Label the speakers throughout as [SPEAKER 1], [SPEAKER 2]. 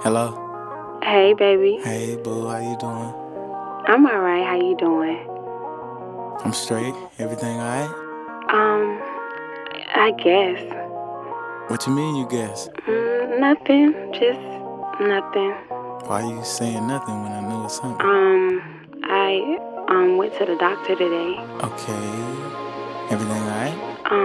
[SPEAKER 1] Hello?
[SPEAKER 2] Hey, baby.
[SPEAKER 1] Hey, boo, how you doing?
[SPEAKER 2] I'm alright. How you doing?
[SPEAKER 1] I'm straight. Everything alright?
[SPEAKER 2] I guess.
[SPEAKER 1] What you mean, you guess?
[SPEAKER 2] Nothing. Just nothing.
[SPEAKER 1] Why you saying nothing when I know it's something?
[SPEAKER 2] I went to the doctor today.
[SPEAKER 1] Okay. Everything alright?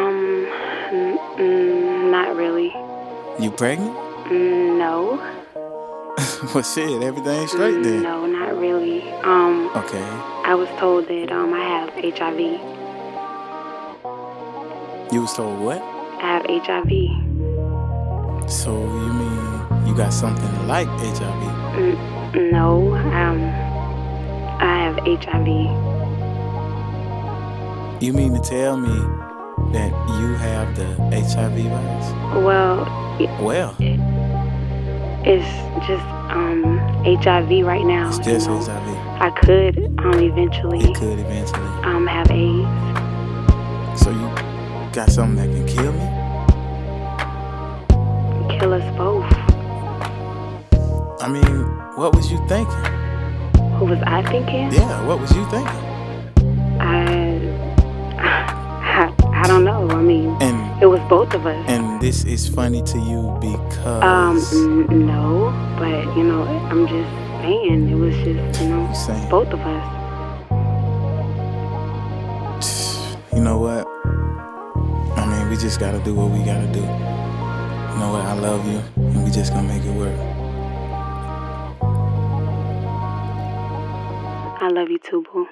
[SPEAKER 2] Not really.
[SPEAKER 1] You pregnant?
[SPEAKER 2] No.
[SPEAKER 1] Well, shit, everything's straight then.
[SPEAKER 2] No, not really.
[SPEAKER 1] Okay.
[SPEAKER 2] I was told that I have HIV.
[SPEAKER 1] You was told what?
[SPEAKER 2] I have HIV.
[SPEAKER 1] So you mean you got something like HIV?
[SPEAKER 2] No. I have HIV.
[SPEAKER 1] You mean to tell me that you have the HIV virus?
[SPEAKER 2] Well,
[SPEAKER 1] Well,
[SPEAKER 2] it's just HIV right now.
[SPEAKER 1] it's just
[SPEAKER 2] you know.
[SPEAKER 1] HIV.
[SPEAKER 2] I could eventually
[SPEAKER 1] It could eventually.
[SPEAKER 2] have AIDS.
[SPEAKER 1] So you got something that can kill me?
[SPEAKER 2] Kill us both.
[SPEAKER 1] I mean, what was you thinking?
[SPEAKER 2] What was I thinking?
[SPEAKER 1] Yeah, what was you thinking?
[SPEAKER 2] I don't know. I mean,
[SPEAKER 1] And
[SPEAKER 2] it was both of us.
[SPEAKER 1] And this is funny to you because
[SPEAKER 2] No, but I'm just saying it was just
[SPEAKER 1] you saying,
[SPEAKER 2] both of us.
[SPEAKER 1] you know what? I mean, we just gotta do what we gotta do. You know what? I love you, and we just gonna make it work.
[SPEAKER 2] I love you too, boo.